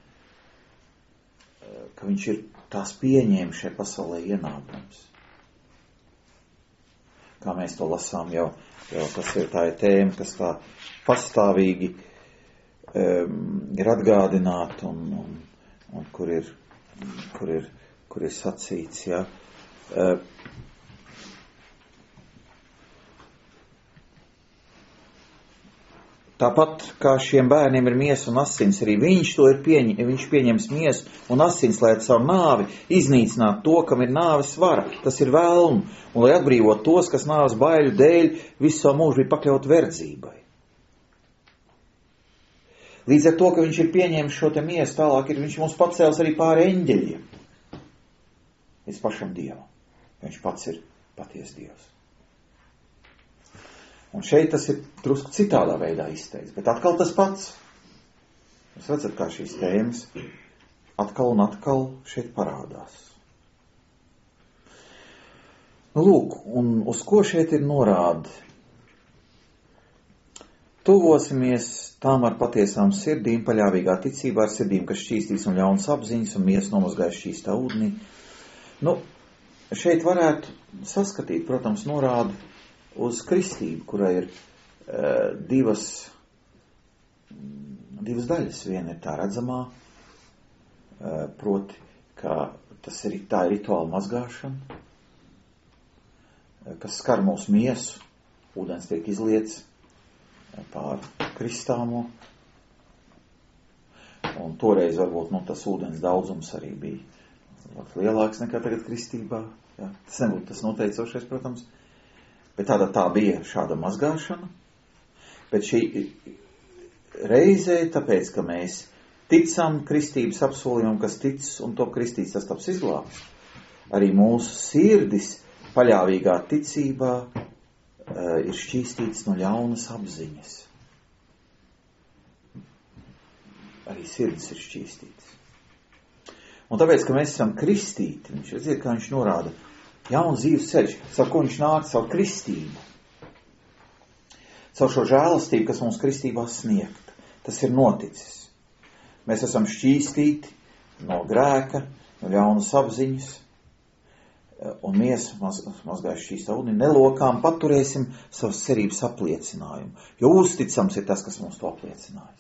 ka viņš ir tās pieņēma šai pasaulē ienākums. Kā mēs to lasām jau, jau tas ir tā ir tēma, kas tā pastāvīgi um, ir atgādināta un, un, un kur ir, kur ir, kur ir sacīts, jā. Uh, Tāpat kā šiem bērniem ir miesa un asins, arī viņš to ir pieņem, viņš pieņems miesu un asins, lai caur nāvi iznīcinātu to, kam ir nāves vara. Tas ir velnu, un lai atbrīvot tos, kas nāves baiļu dēļ visu savu mūžu bija pakļaut verdzībai. Līdz ar to, ka viņš ir pieņēmis šo te miesu, tālāk ir viņš mums pacēls arī pāri eņģeļiem. Līdz pašam Dievam. Viņš pats ir paties Dievs. Un šeit tas ir drusku citādā veidā izteikts, bet atkal tas pats. Jūs redzat, kā šīs tēmas atkal un atkal šeit parādās. Lūk, un uz ko šeit ir norāda? Tuvosimies tām ar patiesām sirdīm, paļāvīgā ticībā ar sirdīm, kas šķīstīs un ļaunas apziņas un miesa nomazgājas šķīstā ūdenī. Nu, šeit varētu saskatīt, protams, norādu uz kristību, kurai ir uh, divas, divas daļas. Viena ir tā redzamā, uh, proti, ka tas ir tā ir rituāla mazgāšana, uh, kas skar mūsu miesu, ūdens tiek izliets pār kristāmo, un toreiz varbūt nu, tas ūdens daudzums arī bija lielāks nekā tagad kristībā. Jā. Tas nebūtu tas noteicošais, protams, bet tāda tā bija šāda mazgāšana. Bet šī reizē, tāpēc, ka mēs ticam kristības apsolījumam, kas tic un top kristīts, tas taps izglābts, arī mūsu sirdis paļāvīgā ticībā ir šķīstīts no ļaunas apziņas. Arī sirds ir šķīstīts. Un tāpēc, ka mēs esam kristīti, viņš redziet, kā viņš norāda, jauns dzīves ceļš, savu ko viņš nāk, savu kristību. Savu šo žēlastību, kas mums kristībā sniegta. Tas ir noticis. Mēs esam šķīstīti no grēka, no ļaunas apziņas, un mēs maz, mazgājuši šīs taudni nelokām paturēsim savas cerības apliecinājumu, jo uzticams ir tas, kas mums to apliecinājis.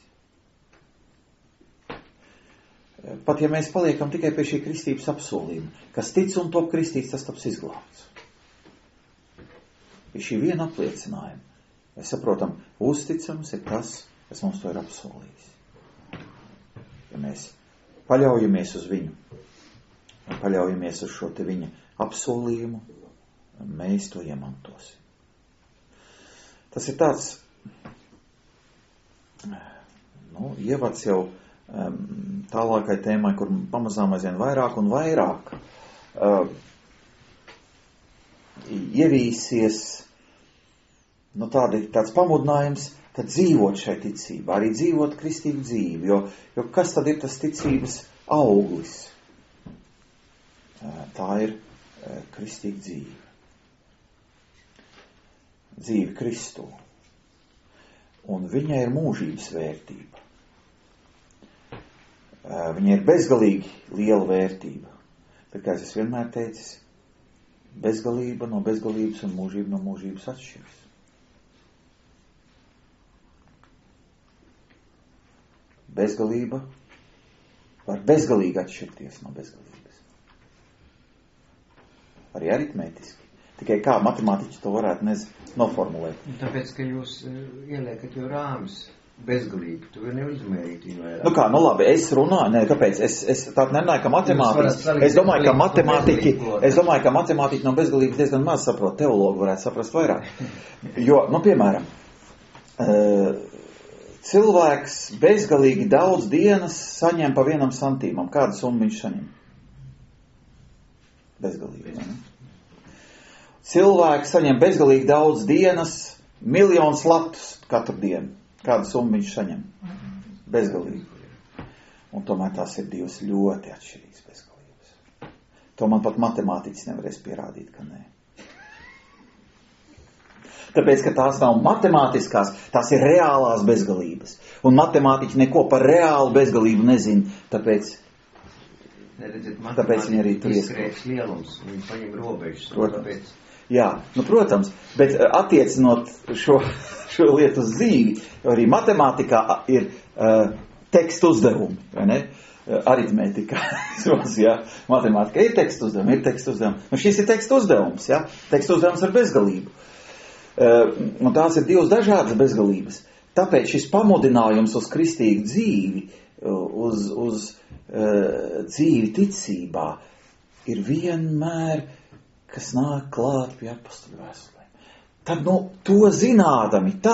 Pat ja mēs paliekam tikai pie šī kristības apsolījuma, kas tic un top kristīts, tas taps izglābts. Pie šī viena apliecinājuma mēs saprotam, uzticams ir tas, kas mums to ir apsolījis. Ja mēs paļaujamies uz viņu un paļaujamies uz šo te viņa apsolījumu, mēs to iemantosim. Tas ir tāds, nu, ievads jau um, tālākai tēmai, kur pamazām aizvien vairāk un vairāk uh, ievīsies, nu, tādi, tāds pamudinājums, tad dzīvot šai ticībā, arī dzīvot kristīgu dzīvi, jo, jo kas tad ir tas ticības auglis? Uh, tā ir kristīga dzīve. Dzīve Kristū. Un viņai ir mūžības vērtība. Viņai ir bezgalīgi liela vērtība. Bet, kā es vienmēr teicis, bezgalība no bezgalības un mūžība no mūžības atšķiras. Bezgalība var bezgalīgi atšķirties no bezgalības. Arī aritmētiski. Tikai kā matemātiķi to varētu nez noformulēt. Tāpēc, ka jūs ieliekat jau rāmis bezgalīgi, tu nevar izmērīt viņu vairāk. Nu kā, nu labi, es runāju, ne, kāpēc? Es, es tādu nerunāju, ka matemātiķi, es domāju, ka matemātiķi, es domāju, ka matemātiķi no bezgalības diezgan maz saprot, teologi varētu saprast vairāk. Jo, nu piemēram, cilvēks bezgalīgi daudz dienas saņem pa vienam santīmam. Kādu summu viņš saņem? Bezgalīgi, ne? Cilvēks saņem bezgalīgi daudz dienas, miljonus latus katru dienu. Kādu summu viņš saņem? Bezgalīgi. Un tomēr tās ir divas ļoti atšķirīgas bezgalības. To man pat matemātiķis nevarēs pierādīt, ka nē. Tāpēc, ka tās nav matemātiskās, tās ir reālās bezgalības. Un matemātiķi neko par reālu bezgalību nezin, tāpēc Neredziet, tāpēc viņi arī tur ieskrēks lielums, viņi paņem robežas. Protams. Jā, nu protams, bet attiecinot šo, šo lietu uz dzīvi, arī matemātikā ir uh, tekstu uzdevumi, vai ne? Uh, aritmētikā, jā, matemātikā ir tekstu uzdevumi, ir tekstu uzdevumi. Nu šis ir tekstu uzdevums, jā, tekstu uzdevums ar bezgalību. Uh, un tās ir divas dažādas bezgalības. Tāpēc šis pamudinājums uz kristīgu dzīvi, uz, uz uh, dzīvi ticībā, ir vienmēr, kas nāk klāt pie apostoļu vēstulēm. Tad, nu, to zinādami, tā